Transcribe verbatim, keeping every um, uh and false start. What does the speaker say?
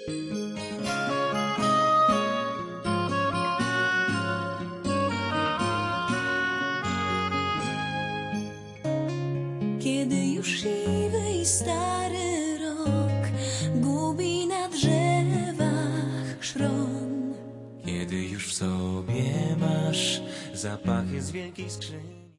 Kiedy już siwy i stary rok gubi na drzewach szron, Kiedy już w sobie masz zapachy z wielkiej skrzyni.